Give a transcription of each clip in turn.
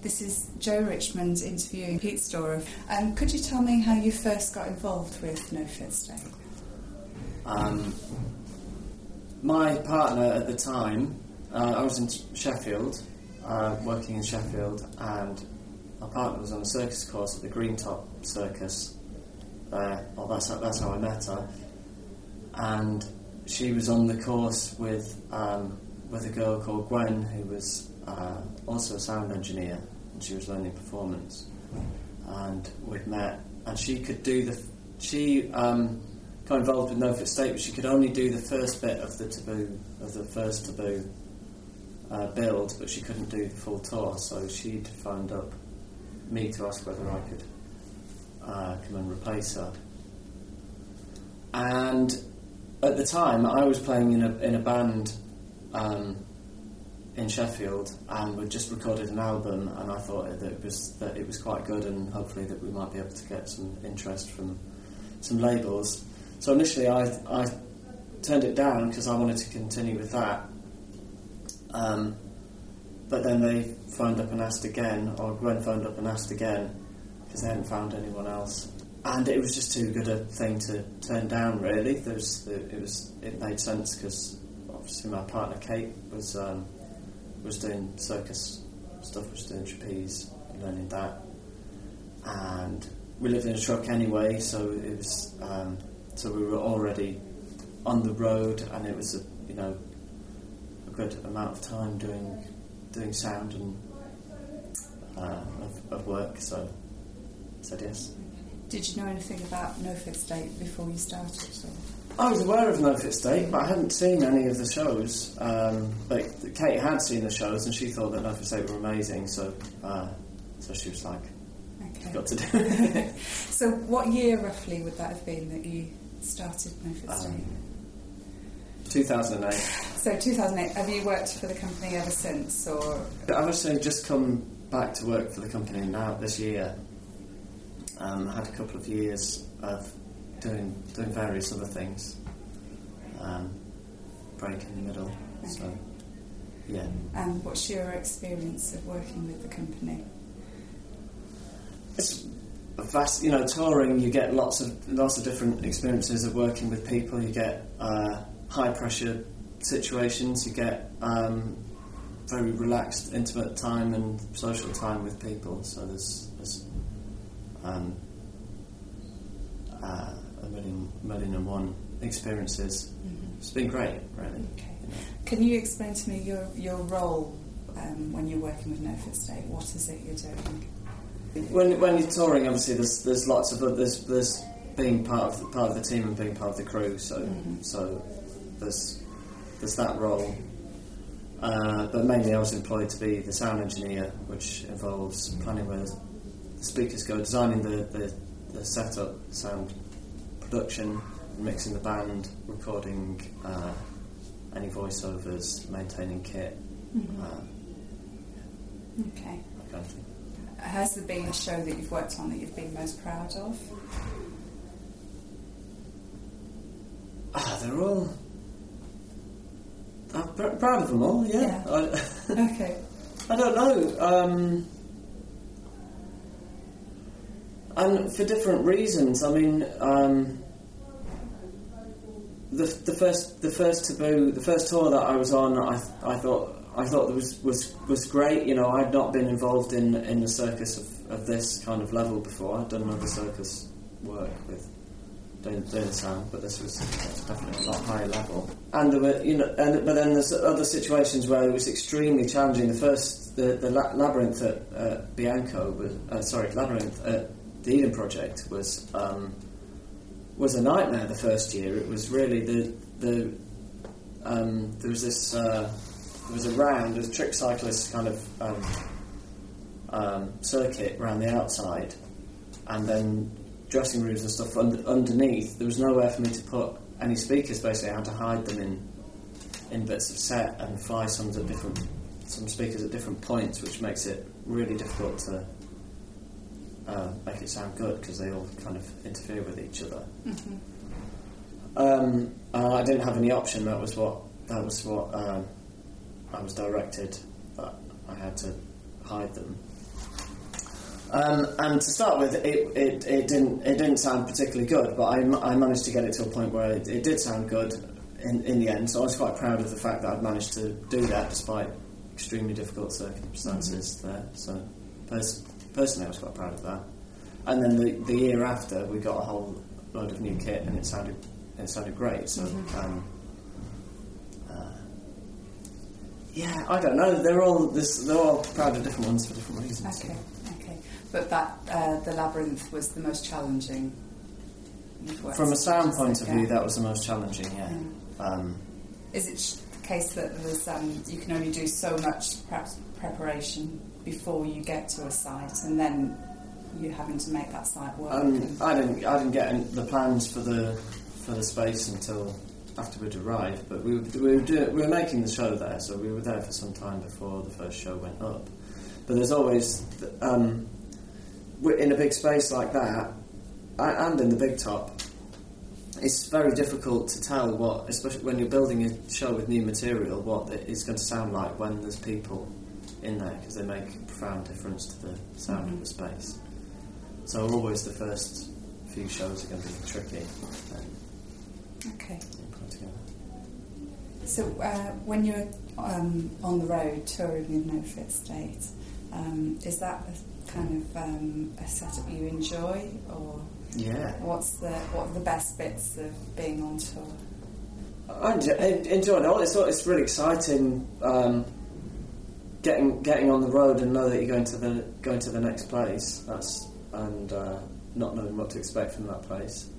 This is Joe Richmond interviewing Pete Storer. Could you tell me how you first got involved with No Fit State? My partner at the time, I was in Sheffield, working in Sheffield, and my partner was on a circus course at the Greentop Circus there. Well, that's how I met her. And she was on the course with a girl called Gwen, who was also a sound engineer, and she was learning performance. And we'd met, and she could do she got involved with No Fit State, but she could only do the first bit of the first Taboo build, but she couldn't do the full tour, so she'd phoned up me to ask whether I could come and replace her. And at the time, I was playing in a band in Sheffield, and we'd just recorded an album, and I thought that it was quite good, and hopefully that we might be able to get some interest from some labels. So initially, I turned it down because I wanted to continue with that. But then they phoned up and asked again, or Gwen phoned up and asked again, because they hadn't found anyone else. And it was just too good a thing to turn down, really. It made sense because obviously my partner Kate was doing circus stuff, was doing trapeze, learning that, and we lived in a truck anyway, so it was so we were already on the road, and it was a good amount of time doing sound and of work, so I said yes. Did you know anything about No Fit State before you started? So? I was aware of No Fit State, but I hadn't seen any of the shows. But Kate had seen the shows, and she thought that No Fit State were amazing, so she was like, okay. You've got to do it. So what year roughly would that have been that you started No Fit State? 2008. So 2008, have you worked for the company ever since, or...? I've actually just come back to work for the company now this year. I had a couple of years of doing various other things, break in the middle, okay. So yeah. And what's your experience of working with the company? It's a vast, touring. You get lots of different experiences of working with people. You get high pressure situations. You get very relaxed, intimate time and social time with people. So there's a million and one experiences. Mm-hmm. It's been great, really. Okay. Can you explain to me your role when you're working with No Fit State? What is it you're doing? When you're touring, obviously there's lots of there's being part of the team and being part of the crew. So mm-hmm. So there's that role. But mainly I was employed to be the sound engineer, which involves planning where the speakers go, designing the setup, sound production, mixing the band, recording any voiceovers, maintaining kit. Mm-hmm. Okay. That kind of thing. Has there been a show that you've worked on that you've been most proud of? They're all... I'm proud of them all, yeah. Okay. I don't know. And for different reasons. I mean, the first Taboo, the first tour that I was on, I thought was great. I'd not been involved in the circus of this kind of level before. I'd done other circus work with doing sound, but this was definitely a lot higher level. And there were, but then there's other situations where it was extremely challenging. The Labyrinth at Bianco Labyrinth at the Eden Project was a nightmare. The first year, it was really there was this there was a trick cyclist kind of circuit around the outside, and then dressing rooms and stuff underneath. There was nowhere for me to put any speakers. Basically, I had to hide them in bits of set and fly some speakers at different points, which makes it really difficult to make it sound good because they all kind of interfere with each other. Mm-hmm. I didn't have any option. That was what I was directed, that I had to hide them. And to start with, it didn't sound particularly good, but I managed to get it to a point where it did sound good in the end. So I was quite proud of the fact that I'd managed to do that despite extremely difficult circumstances there. So personally, I was quite proud of that. And then the year after, we got a whole load of new kit, and it sounded great. So. Yeah, I don't know. They're all proud of different ones for different reasons. Okay. But that the Labyrinth was the most challenging. From a sound point of view, that was the most challenging. Yeah. Is it the case that there's you can only do so much perhaps preparation before you get to a site, and then you're having to make that site work? I didn't get the plans for the space until after we'd arrived, but we were making the show there, so we were there for some time before the first show went up. But there's always, in a big space like that, and in the Big Top, it's very difficult to tell what, especially when you're building a show with new material, what it's going to sound like when there's people in there, because they make a profound difference to the sound of the space. So always the first few shows are going to be tricky. Okay. So when you're on the road touring with No Fit State, is that a kind of a setup you enjoy, or what are the best bits of being on tour? I enjoy it all. It's really exciting getting on the road and know that you're going to the next place. And not knowing what to expect from that place.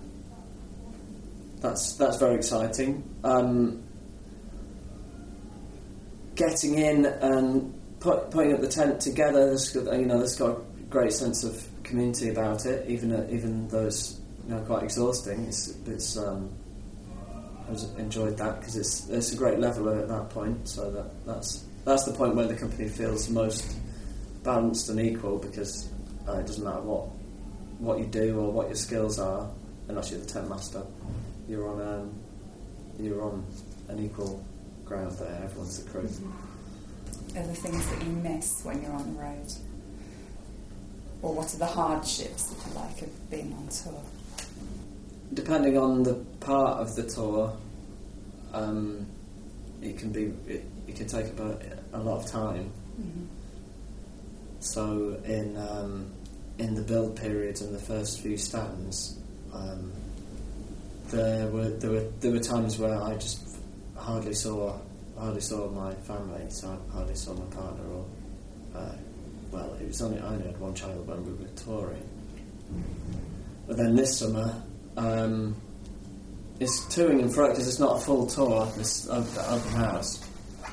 That's very exciting. Getting in and putting up the tent together, there's got a great sense of community about it, even though it's quite exhausting. It's I've enjoyed that because it's a great leveler at that point. So that's the point where the company feels most balanced and equal, because it doesn't matter what you do or what your skills are, unless you're the tent master. You're on an equal ground there. Everyone's the crew. Are there things that you miss when you're on the road, or what are the hardships, if you like, of being on tour? Depending on the part of the tour, it can take about a lot of time. Mm-hmm. So in the build period and the first few stands, there were times where I just hardly saw my family, so I hardly saw my partner, or it was I only had one child when we were touring. But then this summer, it's touring in front because it's not a full tour. This open house.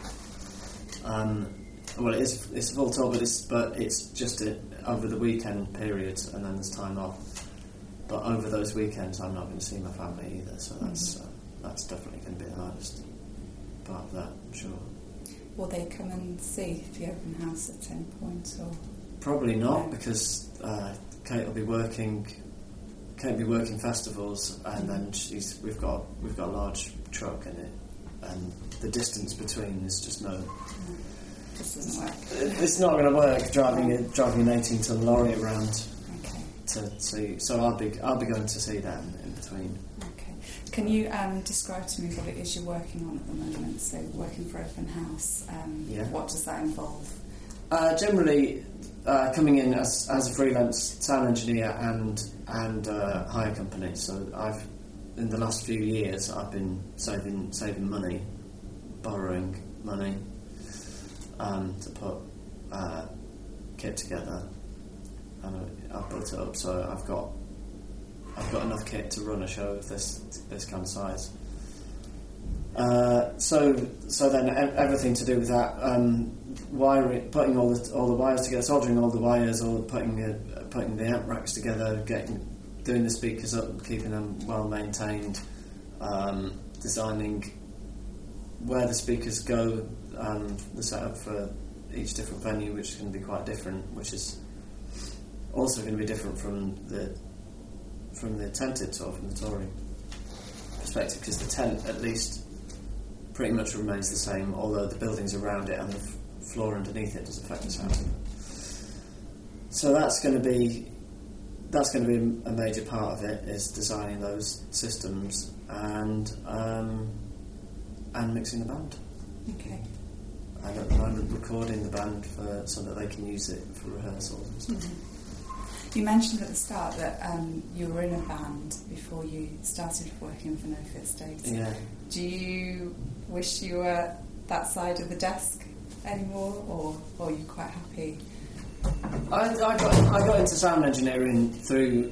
It's a full tour, but it's just over the weekend periods, and then there's time off. But over those weekends, I'm not going to see my family either, so that's definitely going to be the hardest part of that, I'm sure. Will they come and see the open house at any point, or? Probably not, because Kate will be working festivals, and then we've got a large truck in it, and the distance between is just no. Just doesn't work. It's not going to work driving an 18-ton lorry around. Okay. To see, so I'll be going to see them in between. Okay. Can you describe to me what it is you're working on at the moment? So working for Open House, what does that involve? Generally, coming in as a freelance sound engineer and hire company. So in the last few years I've been saving money, borrowing money to put kit together, and I've built it up so I've got enough kit to run a show of this kind of size. So then everything to do with that, wiring, putting all the wires together, soldering all the wires, or putting the amp racks together, doing the speakers up, keeping them well maintained, designing where the speakers go, the setup for each different venue, which is going to be quite different, which is also going to be different from the tented tour, from the touring perspective, because the tent at least pretty much remains the same, although the buildings around it and the floor underneath it does affect the sound. So that's going to be a major part of it, is designing those systems and mixing the band. Okay. And at the moment recording the band so that they can use it for rehearsals and stuff. Mm-hmm. You mentioned at the start that you were in a band before you started working for No Fit State. Yeah. Do you wish you were that side of the desk anymore, or are you quite happy? I got into sound engineering through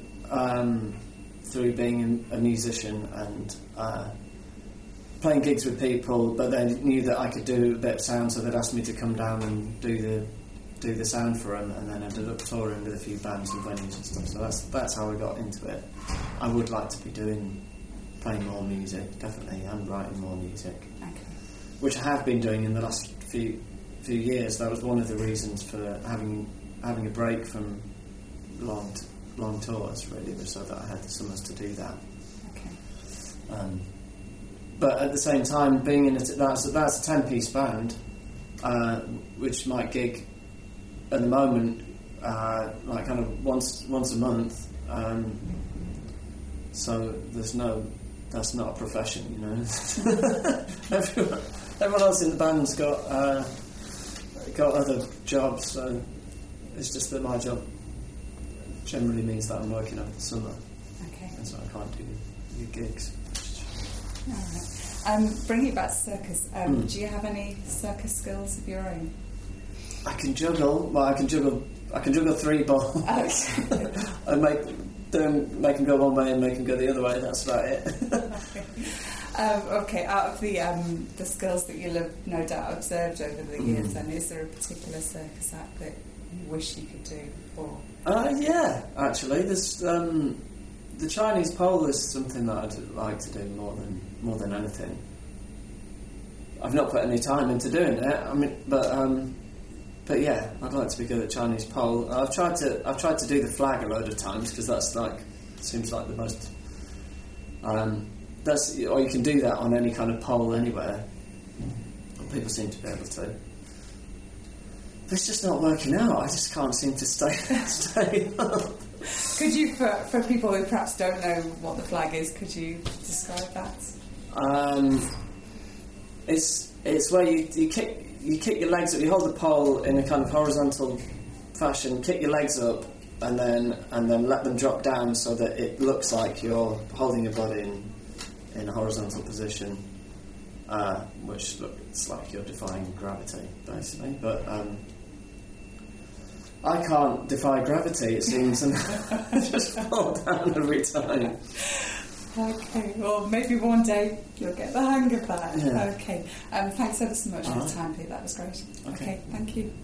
being a musician and playing gigs with people, but they knew that I could do a bit of sound, so they'd asked me to come down and do the sound for them, and then ended up touring with a few bands and venues and stuff. So that's how I got into it. I would like to be playing more music, definitely, and writing more music, which I have been doing in the last few years. That was one of the reasons for having a break from long tours, really, was so that I had the summers to do that. Okay. But at the same time, being in that's a 10-piece band, which might gig at the moment like kind of once a month. So that's not a profession, you know. Everyone else in the band's got other jobs, so it's just that my job generally means that I'm working over the summer. Okay. And so I can't do gigs. All right. Bringing it back to circus, do you have any circus skills of your own? I can juggle. Well, I can juggle 3 balls. Okay. And make them go one way and make them go the other way. That's about it. Okay. Out of the skills that you'll have no doubt observed over the years, then is there a particular circus act that you wish you could do? Or yeah, actually, there's the Chinese pole is something that I'd like to do more than anything. I've not put any time into doing it. I mean, but yeah, I'd like to be good at Chinese pole. I've tried to do the flag a load of times, because that's seems like the most. Or you can do that on any kind of pole anywhere. People seem to be able to. But it's just not working out. I just can't seem to stay up. Could you, for people who perhaps don't know what the flag is, could you describe that? It's where you kick your legs up. You hold the pole in a kind of horizontal fashion, kick your legs up, and then let them drop down so that it looks like you're holding your body in a horizontal position, which looks like you're defying gravity, basically. But I can't defy gravity, it seems, and I just fall down every time. Okay, well, maybe one day you'll get the hang of that. Yeah. Okay, thanks ever so much for the time, Pete. That was great. Okay, thank you.